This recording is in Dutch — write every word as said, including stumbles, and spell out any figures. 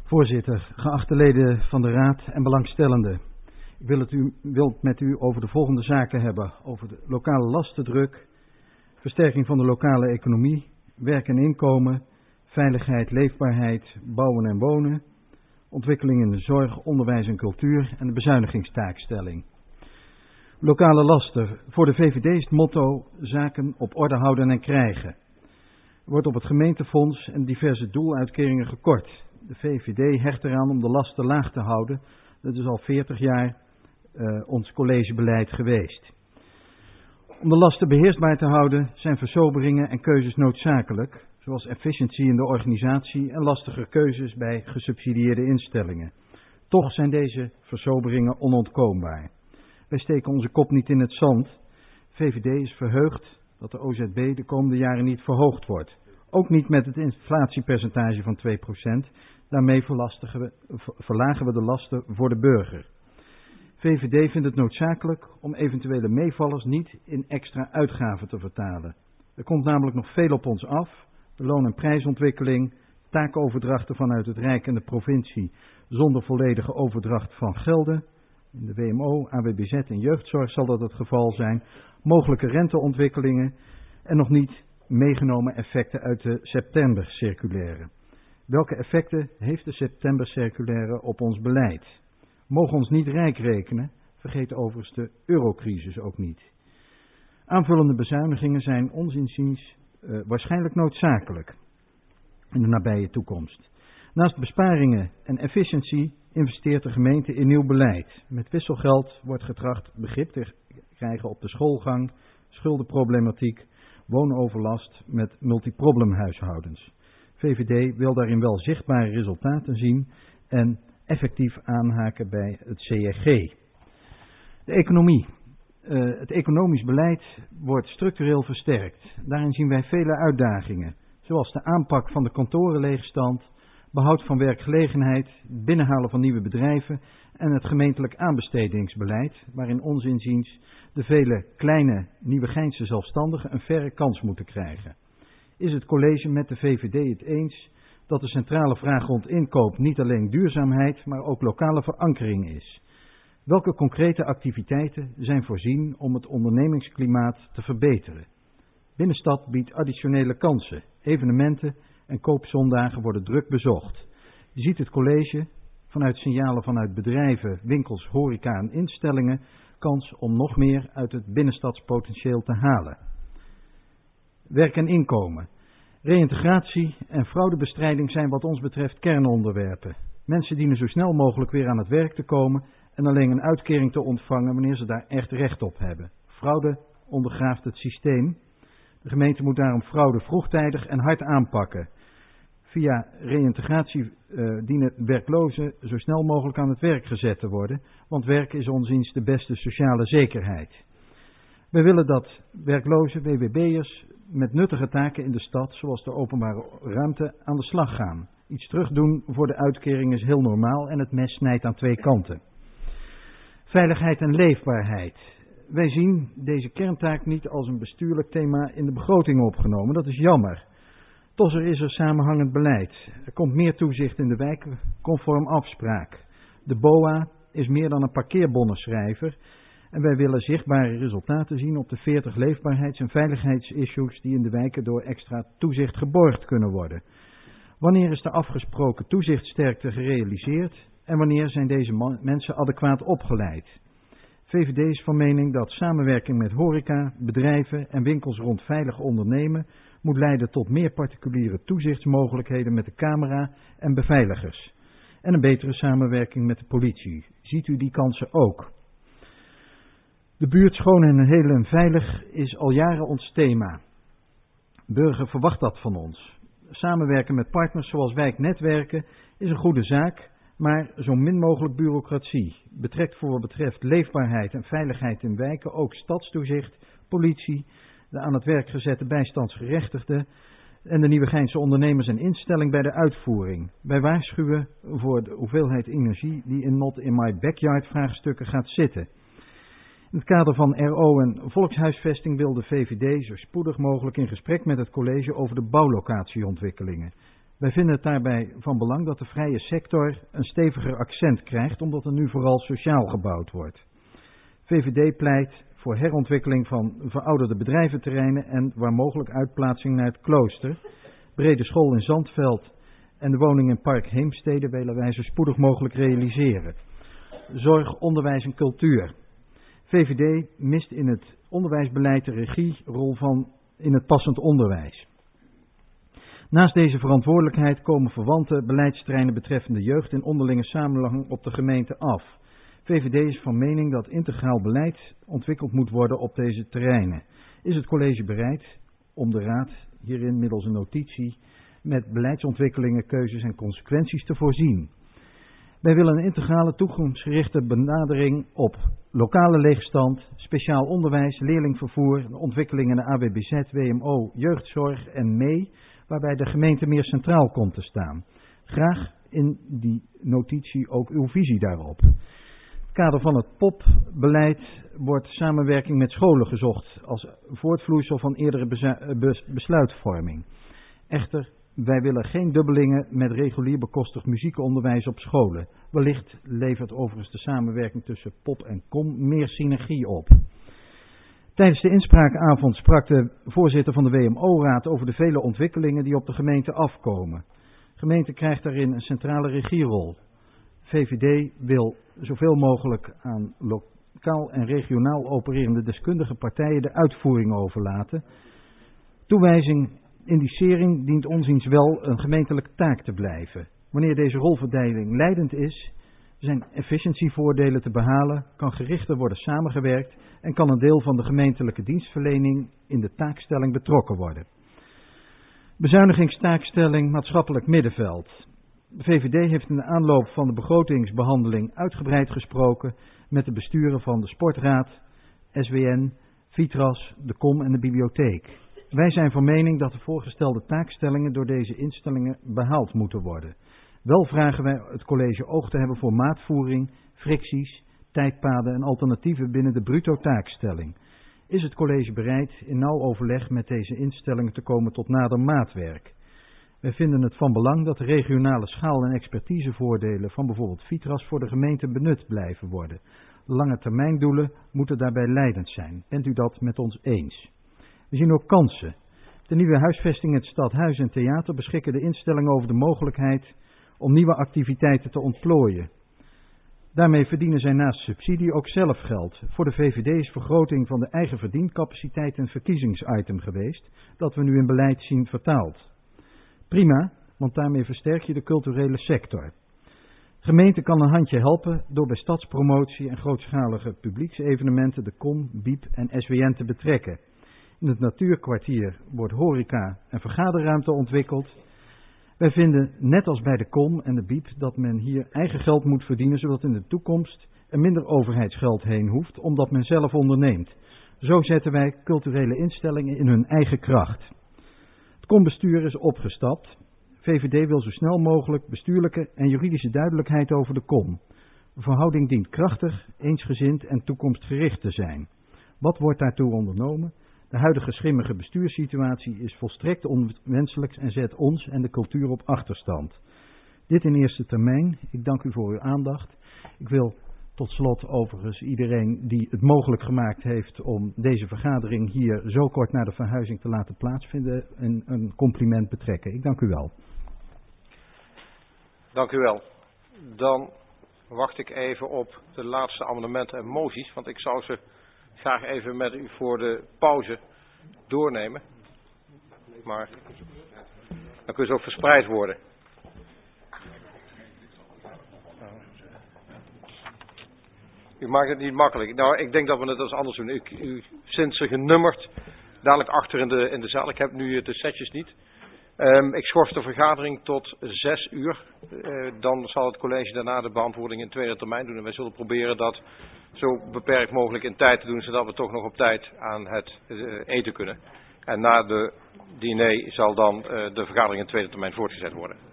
Voorzitter, geachte leden van de Raad en belangstellenden. Ik wil het, u, wil het met u over de volgende zaken hebben. Over de lokale lastendruk, versterking van de lokale economie, werk en inkomen, veiligheid, leefbaarheid, bouwen en wonen, ontwikkeling in de zorg, onderwijs en cultuur en de bezuinigingstaakstelling. Lokale lasten. Voor de V V D is het motto zaken op orde houden en krijgen. Er wordt op het gemeentefonds en diverse doeluitkeringen gekort. De V V D hecht eraan om de lasten laag te houden. Dat is al veertig jaar uh, ons collegebeleid geweest. Om de lasten beheersbaar te houden zijn versoberingen en keuzes noodzakelijk, zoals efficiëntie in de organisatie en lastiger keuzes bij gesubsidieerde instellingen. Toch zijn deze versoberingen onontkoombaar. Wij steken onze kop niet in het zand. V V D is verheugd dat de O Z B de komende jaren niet verhoogd wordt. Ook niet met het inflatiepercentage van twee procent. Daarmee we, verlagen we de lasten voor de burger. V V D vindt het noodzakelijk om eventuele meevallers niet in extra uitgaven te vertalen. Er komt namelijk nog veel op ons af. De loon- en prijsontwikkeling, taakoverdrachten vanuit het Rijk en de provincie zonder volledige overdracht van gelden. In de W M O, A W B Z en jeugdzorg zal dat het geval zijn. Mogelijke renteontwikkelingen en nog niet meegenomen effecten uit de septembercirculaire. Welke effecten heeft de septembercirculaire op ons beleid? We mogen ons niet rijk rekenen, vergeet overigens de eurocrisis ook niet. Aanvullende bezuinigingen zijn ons inziens uh, waarschijnlijk noodzakelijk in de nabije toekomst. Naast besparingen en efficiëntie investeert de gemeente in nieuw beleid. Met wisselgeld wordt getracht begrip te krijgen op de schoolgang, schuldenproblematiek, woonoverlast met multiproblemhuishoudens. V V D wil daarin wel zichtbare resultaten zien en effectief aanhaken bij het C R G. De economie. Uh, het economisch beleid wordt structureel versterkt. Daarin zien wij vele uitdagingen, zoals de aanpak van de kantorenleegstand, behoud van werkgelegenheid, binnenhalen van nieuwe bedrijven en het gemeentelijk aanbestedingsbeleid, waarin ons inziens de vele kleine Nieuwegeinse zelfstandigen een verre kans moeten krijgen. Is het college met de V V D het eens dat de centrale vraag rond inkoop niet alleen duurzaamheid, maar ook lokale verankering is? Welke concrete activiteiten zijn voorzien om het ondernemingsklimaat te verbeteren? Binnenstad biedt additionele kansen. Evenementen en koopzondagen worden druk bezocht. Je ziet het college vanuit signalen vanuit bedrijven, winkels, horeca en instellingen kans om nog meer uit het binnenstadspotentieel te halen. Werk en inkomen. Reïntegratie en fraudebestrijding zijn wat ons betreft kernonderwerpen. Mensen dienen zo snel mogelijk weer aan het werk te komen en alleen een uitkering te ontvangen wanneer ze daar echt recht op hebben. Fraude ondergraaft het systeem. De gemeente moet daarom fraude vroegtijdig en hard aanpakken. Via reïntegratie uh, dienen werklozen zo snel mogelijk aan het werk gezet te worden, want werk is ons inziens de beste sociale zekerheid. Wij willen dat werkloze W W B'ers met nuttige taken in de stad, zoals de openbare ruimte, aan de slag gaan. Iets terugdoen voor de uitkering is heel normaal en het mes snijdt aan twee kanten. Veiligheid en leefbaarheid. Wij zien deze kerntaak niet als een bestuurlijk thema in de begroting opgenomen. Dat is jammer. Toch is er samenhangend beleid. Er komt meer toezicht in de wijken conform afspraak. De B O A is meer dan een parkeerbonnenschrijver. En wij willen zichtbare resultaten zien op de veertig leefbaarheids- en veiligheidsissues die in de wijken door extra toezicht geborgd kunnen worden. Wanneer is de afgesproken toezichtsterkte gerealiseerd en wanneer zijn deze man- mensen adequaat opgeleid? V V D is van mening dat samenwerking met horeca, bedrijven en winkels rond veilig ondernemen moet leiden tot meer particuliere toezichtsmogelijkheden met de camera en beveiligers. En een betere samenwerking met de politie. Ziet u die kansen ook? De buurt schoon en heel en veilig is al jaren ons thema. Burger verwacht dat van ons. Samenwerken met partners zoals wijknetwerken is een goede zaak, maar zo min mogelijk bureaucratie. Betrekt voor wat betreft leefbaarheid en veiligheid in wijken ook stadstoezicht, politie, de aan het werk gezette bijstandsgerechtigden en de Nieuwegeinse ondernemers en instelling bij de uitvoering. Wij waarschuwen voor de hoeveelheid energie die in not in my backyard vraagstukken gaat zitten. In het kader van R O en volkshuisvesting wil de V V D zo spoedig mogelijk in gesprek met het college over de bouwlocatieontwikkelingen. Wij vinden het daarbij van belang dat de vrije sector een steviger accent krijgt, omdat er nu vooral sociaal gebouwd wordt. V V D pleit voor herontwikkeling van verouderde bedrijventerreinen en waar mogelijk uitplaatsing naar het klooster. Brede school in Zandveld en de woning in Park Heemstede willen wij zo spoedig mogelijk realiseren. Zorg, onderwijs en cultuur. V V D mist in het onderwijsbeleid de regierol van in het passend onderwijs. Naast deze verantwoordelijkheid komen verwante beleidsterreinen betreffende jeugd in onderlinge samenhang op de gemeente af. V V D is van mening dat integraal beleid ontwikkeld moet worden op deze terreinen. Is het college bereid om de raad hierin middels een notitie met beleidsontwikkelingen, keuzes en consequenties te voorzien? Wij willen een integrale toekomstgerichte benadering op lokale leegstand, speciaal onderwijs, leerlingvervoer, ontwikkelingen in de A W B Z, W M O, jeugdzorg en M E E, waarbij de gemeente meer centraal komt te staan. Graag in die notitie ook uw visie daarop. In het kader van het P O P-beleid wordt samenwerking met scholen gezocht als voortvloeisel van eerdere besluitvorming. Echter, wij willen geen dubbelingen met regulier bekostigd muziekonderwijs op scholen. Wellicht levert overigens de samenwerking tussen P O P en C O M meer synergie op. Tijdens de inspraakavond sprak de voorzitter van de W M O-raad over de vele ontwikkelingen die op de gemeente afkomen. De gemeente krijgt daarin een centrale regierol. V V D wil zoveel mogelijk aan lokaal en regionaal opererende deskundige partijen de uitvoering overlaten. Toewijzing indicering dient onziens wel een gemeentelijke taak te blijven. Wanneer deze rolverdeling leidend is, zijn efficiëntievoordelen te behalen, kan gerichter worden samengewerkt en kan een deel van de gemeentelijke dienstverlening in de taakstelling betrokken worden. Bezuinigingstaakstelling maatschappelijk middenveld. De V V D heeft in de aanloop van de begrotingsbehandeling uitgebreid gesproken met de besturen van de Sportraad, S W N, Vitras, de C O M en de bibliotheek. Wij zijn van mening dat de voorgestelde taakstellingen door deze instellingen behaald moeten worden. Wel vragen wij het college oog te hebben voor maatvoering, fricties, tijdpaden en alternatieven binnen de bruto taakstelling. Is het college bereid in nauw overleg met deze instellingen te komen tot nader maatwerk? Wij vinden het van belang dat de regionale schaal- en expertisevoordelen van bijvoorbeeld Vitras voor de gemeente benut blijven worden. Lange termijndoelen moeten daarbij leidend zijn. Bent u dat met ons eens? We zien ook kansen. De nieuwe huisvesting, het stadhuis en theater beschikken de instellingen over de mogelijkheid om nieuwe activiteiten te ontplooien. Daarmee verdienen zij naast subsidie ook zelf geld. Voor de V V D is vergroting van de eigen verdiencapaciteit een verkiezingsitem geweest, dat we nu in beleid zien vertaald. Prima, want daarmee versterk je de culturele sector. Gemeente kan een handje helpen door bij stadspromotie en grootschalige publieksevenementen de C O M, B I E P en S W N te betrekken. In het natuurkwartier wordt horeca en vergaderruimte ontwikkeld. Wij vinden, net als bij de C O M en de B I E P, dat men hier eigen geld moet verdienen, zodat in de toekomst er minder overheidsgeld heen hoeft, omdat men zelf onderneemt. Zo zetten wij culturele instellingen in hun eigen kracht. Het C O M-bestuur is opgestapt. V V D wil zo snel mogelijk bestuurlijke en juridische duidelijkheid over de C O M. De verhouding dient krachtig, eensgezind en toekomstgericht te zijn. Wat wordt daartoe ondernomen? De huidige schimmige bestuurssituatie is volstrekt onwenselijk en zet ons en de cultuur op achterstand. Dit in eerste termijn. Ik dank u voor uw aandacht. Ik wil tot slot overigens iedereen die het mogelijk gemaakt heeft om deze vergadering hier zo kort na de verhuizing te laten plaatsvinden een, een compliment betrekken. Ik dank u wel. Dank u wel. Dan wacht ik even op de laatste amendementen en moties, want ik zou ze graag even met u voor de pauze doornemen. Maar dan kunnen ze ook verspreid worden. U maakt het niet makkelijk. Nou, ik denk dat we het als anders doen. U, u vindt ze genummerd, dadelijk achter in de, in de zaal. Ik heb nu de setjes niet. Um, ik schors de vergadering tot zes uur. Uh, dan zal het college daarna de beantwoording in tweede termijn doen. En wij zullen proberen dat zo beperkt mogelijk in tijd te doen, zodat we toch nog op tijd aan het uh, eten kunnen. En na de diner zal dan uh, de vergadering in tweede termijn voortgezet worden.